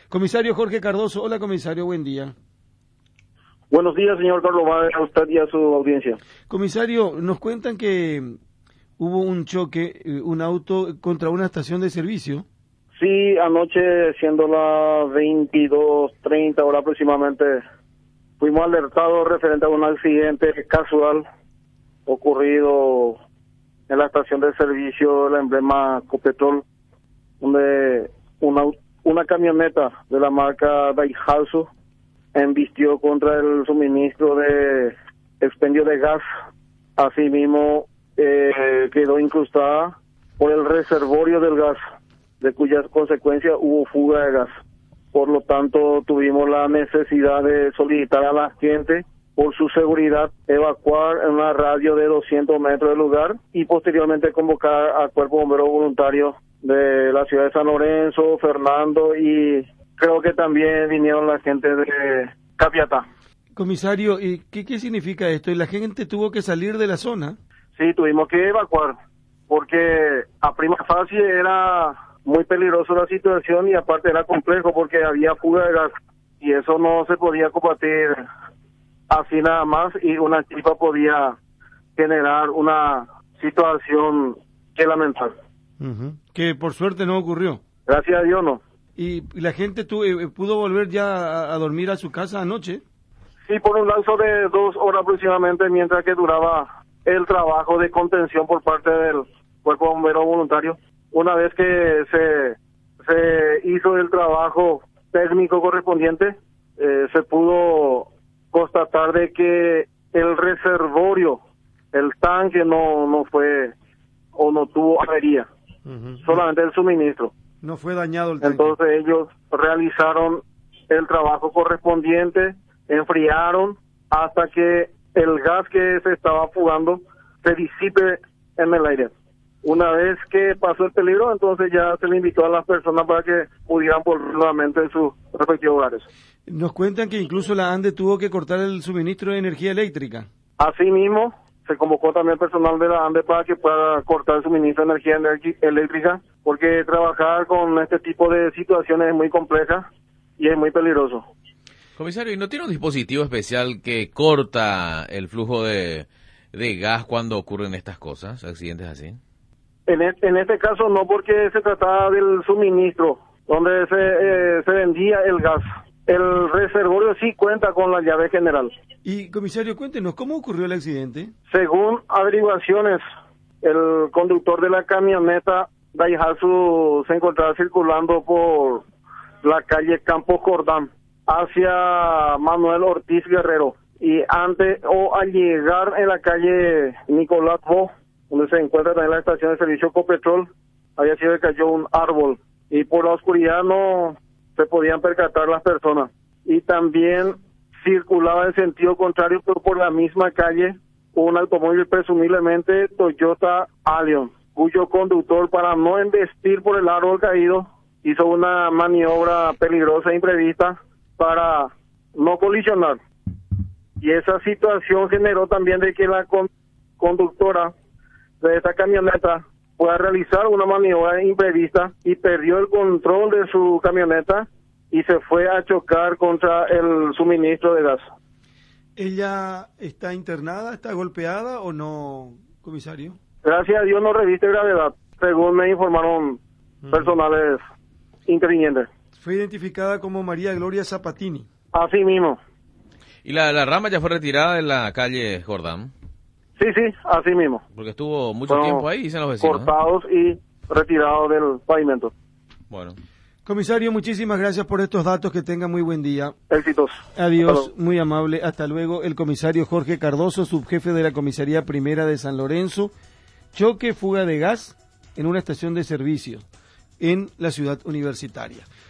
Comisario Jorge Cardoso, hola comisario, buen día. Buenos días, señor Carlos Báez, a usted y a su audiencia. Comisario, nos cuentan que hubo un choque, un auto contra una estación de servicio. Sí, anoche, siendo las 22:30 hora aproximadamente, fuimos alertados referente a un accidente casual ocurrido en la estación de servicio de la emblema Copetrol, donde una camioneta de la marca Daihatsu embistió contra el suministro de expendio de gas. Asimismo, quedó incrustada por el reservorio del gas, de cuyas consecuencias hubo fuga de gas. Por lo tanto, tuvimos la necesidad de solicitar a la gente, por su seguridad, evacuar en una radio de 200 metros del lugar y posteriormente convocar al Cuerpo Bombero Voluntario de la ciudad de San Lorenzo, Fernando, y creo que también vinieron la gente de Capiatá. Comisario, ¿y qué significa esto? ¿Y la gente tuvo que salir de la zona? Sí, tuvimos que evacuar, porque a prima facie era muy peligroso la situación y aparte era complejo porque había fuga de gas y eso no se podía combatir así nada más, y una chispa podía generar una situación que lamentar. Que por suerte no ocurrió. Gracias a Dios no. ¿Y la gente pudo volver ya a dormir a su casa anoche? Sí, por un lapso de 2 horas aproximadamente, mientras que duraba el trabajo de contención por parte del Cuerpo Bombero Voluntario. Una vez que se hizo el trabajo técnico correspondiente, se pudo constatar de que el reservorio, el tanque no fue o no tuvo avería, solamente el suministro. No fue dañado el tanque. Entonces ellos realizaron el trabajo correspondiente, enfriaron hasta que el gas que se estaba fugando se disipe en el aire. Una vez que pasó el peligro, entonces ya se le invitó a las personas para que pudieran volver nuevamente en sus respectivos hogares. Nos cuentan que incluso la ANDE tuvo que cortar el suministro de energía eléctrica. Asimismo, se convocó también personal de la ANDE para que pueda cortar el suministro de energía eléctrica, porque trabajar con este tipo de situaciones es muy compleja y es muy peligroso. Comisario, ¿y no tiene un dispositivo especial que corta el flujo de gas cuando ocurren estas cosas, accidentes así? En este caso no, porque se trataba del suministro, donde se vendía el gas. El reservorio sí cuenta con la llave general. Y, comisario, cuéntenos, ¿cómo ocurrió el accidente? Según averiguaciones, el conductor de la camioneta Daihatsu se encontraba circulando por la calle Campos Jordán hacia Manuel Ortiz Guerrero. Y al llegar en la calle Nicolás Bo, donde se encuentra también la estación de servicio Copetrol, había sido que cayó un árbol y por la oscuridad no se podían percatar las personas. Y también circulaba en sentido contrario, pero por la misma calle, un automóvil presumiblemente Toyota Allion, cuyo conductor, para no embestir por el árbol caído, hizo una maniobra peligrosa e imprevista para no colisionar. Y esa situación generó también de que la conductora de esta camioneta pueda realizar una maniobra imprevista y perdió el control de su camioneta y se fue a chocar contra el suministro de gas. ¿Ella está internada, está golpeada o no, comisario? Gracias a Dios no reviste gravedad, según me informaron personales intervinientes. Fue identificada como María Gloria Zapatini. Así mismo. ¿Y la rama ya fue retirada de la calle Jordán? Sí, así mismo. Porque estuvo mucho tiempo ahí, dicen los vecinos. Cortados y retirados del pavimento. Bueno. Comisario, muchísimas gracias por estos datos, que tenga muy buen día. Éxitos. Adiós, muy amable, hasta luego. El comisario Jorge Cardoso, subjefe de la Comisaría Primera de San Lorenzo. Choque, fuga de gas en una estación de servicio en la ciudad universitaria.